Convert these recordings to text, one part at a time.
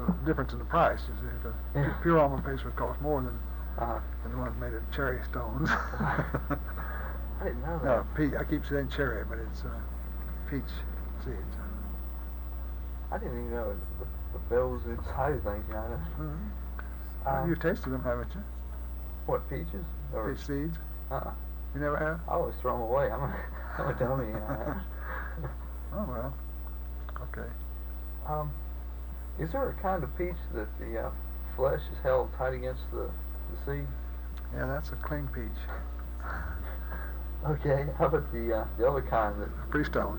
the difference in the price. You see, the Yeah. pure almond paste would cost more than Uh-huh. the one made of cherry stones. I didn't know that. No, peach. I keep saying cherry, but it's peach seeds. I didn't even know the bells inside of things, you know. Well, you've tasted them, haven't you? What, peaches? Or, Peach seeds? Uh-uh. You never have? I always throw them away. I'm a dummy. You know. Oh, well. Okay. Is there a kind of peach that the flesh is held tight against the seed? Yeah, that's a cling peach. Okay. How about the other kind that? Freestone.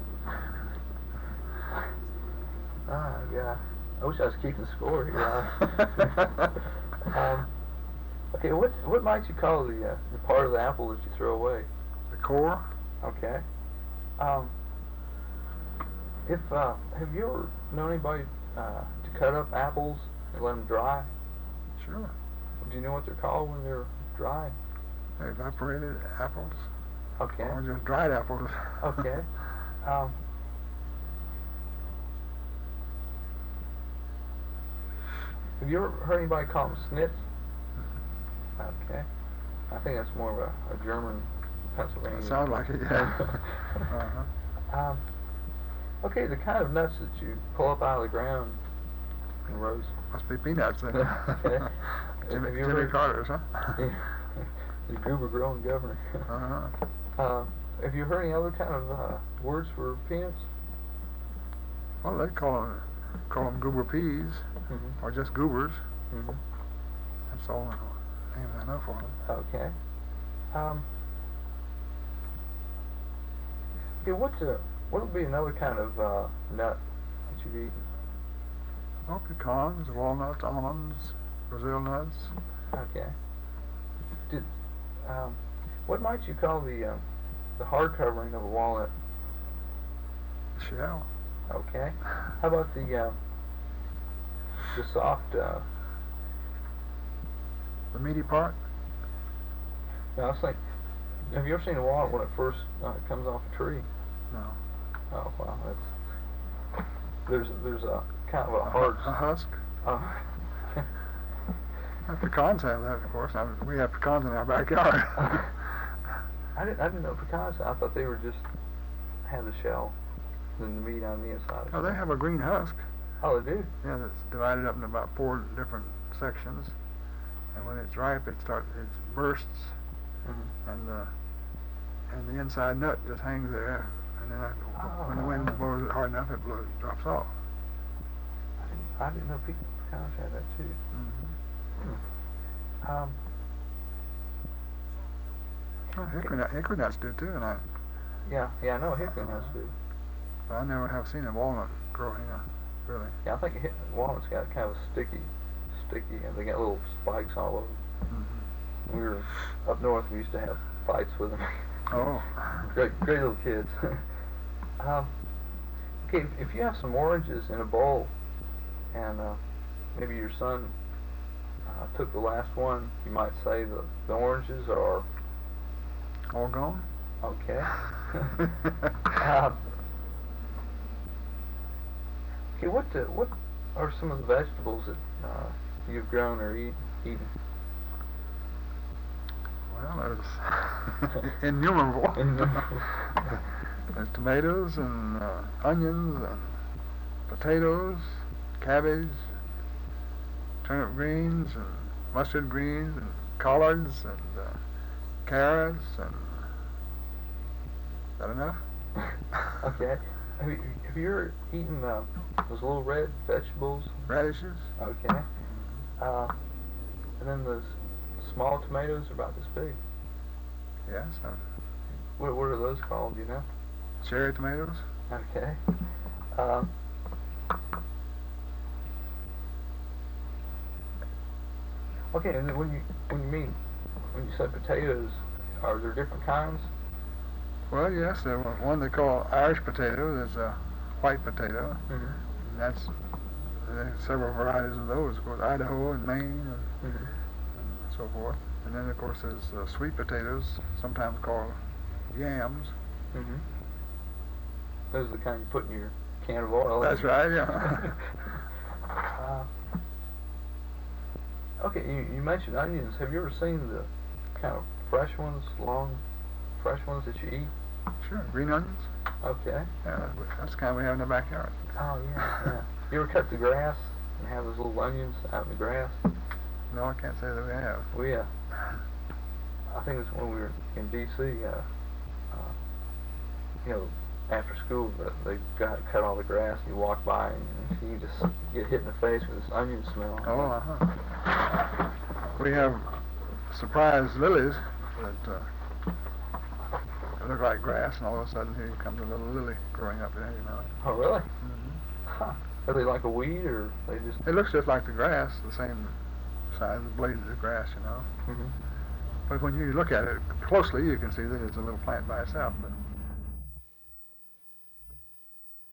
Yeah. I wish I was keeping score here. Okay. What might you call the part of the apple that you throw away? The core? Okay. Have you ever known anybody to cut up apples and let them dry? Sure. Do you know what they're called when they're dry? Evaporated apples? Okay. Or just dried apples? Okay. Have you ever heard anybody call them snits? Okay. I think that's more of a German, Pennsylvania. Sounds like it, yeah. Uh-huh. Okay, the kind of nuts that you pull up out of the ground and roast. Must be peanuts then. Okay. Jimmy Carter's, huh? Yeah. The goober growing governor. Uh-huh. Have you heard any other kind of words for peanuts? Well, they call them goober peas, or just goobers. That's all names I know for them. Okay. Okay. What would be another kind of nut that you've eaten? Oh, pecans, walnuts, almonds, Brazil nuts. Okay. What might you call the hard covering of a walnut? Shell. Okay. How about the soft? The meaty part? I was thinking, have you ever seen a walnut when it first comes off a tree? No. Oh wow, there's a kind of a hard a husk. Pecans have that, of course. We have pecans in our backyard. I didn't know pecans. I thought they were just had the shell and the meat on the inside. Oh, they have a green husk. Oh, they do? Yeah, that's divided up into about 4 different sections. And when it's ripe, it bursts, and the inside nut just hangs there. And then when the wind blows it hard enough, it drops off. I didn't know pecans had that too. Hickory nuts do too, and Yeah, I know hickory nuts do. But I never have seen a walnut growing, really. Yeah, I think walnuts got kind of sticky, and they got little spikes all over them. When we were up north, we used to have fights with them. Oh. Great little kids. Okay, if you have some oranges in a bowl, and maybe your son took the last one, you might say the oranges are all gone. Okay. Okay, what are some of the vegetables that you've grown or eaten? Well, there's innumerable. There's tomatoes and onions and potatoes, cabbage, turnip greens and mustard greens and collards and carrots and... Is that enough? Okay. Have you ever eaten those little red vegetables? Radishes. Okay. And then those small tomatoes are about this big. Yes. What are those called, do you know? Cherry tomatoes. Okay. Okay, and then when you say potatoes, are there different kinds? Well, yes, there's one they call Irish potato. There's a white potato. And there's several varieties of those, of course, Idaho and Maine and so forth. And then, of course, there's sweet potatoes, sometimes called yams. Those are the kind you put in your can of oil. That's right, yeah. Okay, you mentioned onions. Have you ever seen the kind of fresh ones, long, fresh ones that you eat? Sure. Green onions? Okay. Yeah, that's the kind we have in the backyard. Oh, yeah, yeah. You ever cut the grass and have those little onions out in the grass? No, I can't say that we have. We, I think it was when we were in D.C., you know, after school, they cut all the grass, and you walk by, and you just get hit in the face with this onion smell. Oh, uh-huh. We have surprise lilies that look like grass, and all of a sudden here comes a little lily growing up there, you know. Oh, really? Mm-hmm. Huh. Are they like a weed, or they just... It looks just like the grass, the same size of blades of grass, you know. Mm-hmm. But when you look at it closely, you can see that it's a little plant by itself. But